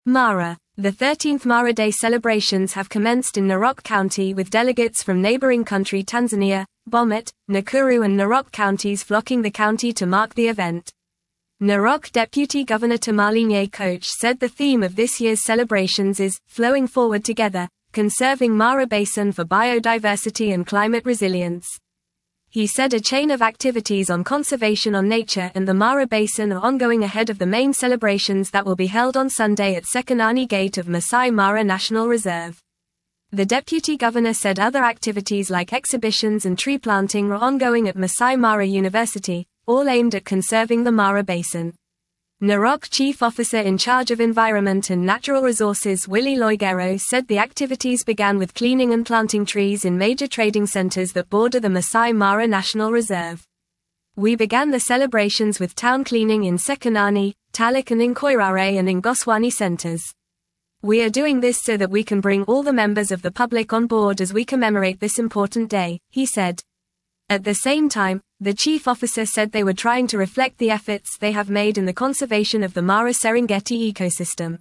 Mara. The 13th Mara Day celebrations have commenced in Narok County with delegates from neighboring country Tanzania, Bomet, Nakuru and Narok counties flocking the county to mark the event. Narok Deputy Governor Tamalinye Koch said the theme of this year's celebrations is Flowing Forward Together, Conserving Mara Basin for Biodiversity and Climate Resilience. He said a chain of activities on conservation on nature and the Mara Basin are ongoing ahead of the main celebrations that will be held on Sunday at Sekanani Gate of Masai Mara National Reserve. The Deputy Governor said other activities like exhibitions and tree planting are ongoing at Masai Mara University, all aimed at conserving the Mara Basin. Narok Chief Officer in charge of Environment and Natural Resources Willie Loigero said the activities began with cleaning and planting trees in major trading centers that border the Masai Mara National Reserve. We began the celebrations with town cleaning in Sekanani, Talik and in Koirare and in Goswani centers. We are doing this so that we can bring all the members of the public on board as we commemorate this important day, he said. At the same time, the chief officer said they were trying to reflect the efforts they have made in the conservation of the Mara Serengeti ecosystem.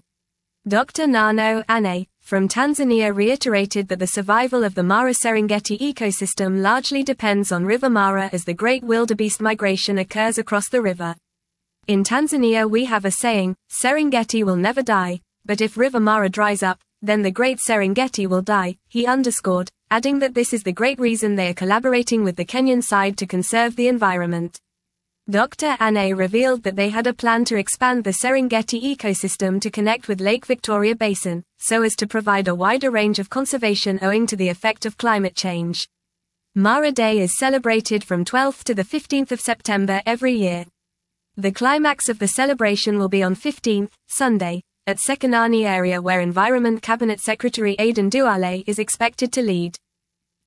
Dr. Nano Ane, from Tanzania reiterated that the survival of the Mara Serengeti ecosystem largely depends on River Mara as the great wildebeest migration occurs across the river. In Tanzania we have a saying, Serengeti will never die, but if River Mara dries up, then the great Serengeti will die, he underscored, adding that this is the great reason they are collaborating with the Kenyan side to conserve the environment. Dr. Ane revealed that they had a plan to expand the Serengeti ecosystem to connect with Lake Victoria Basin, so as to provide a wider range of conservation owing to the effect of climate change. Mara Day is celebrated from 12th to the 15th of September every year. The climax of the celebration will be on 15th, Sunday, at Sekanani area where Environment Cabinet Secretary Aidan Duale is expected to lead.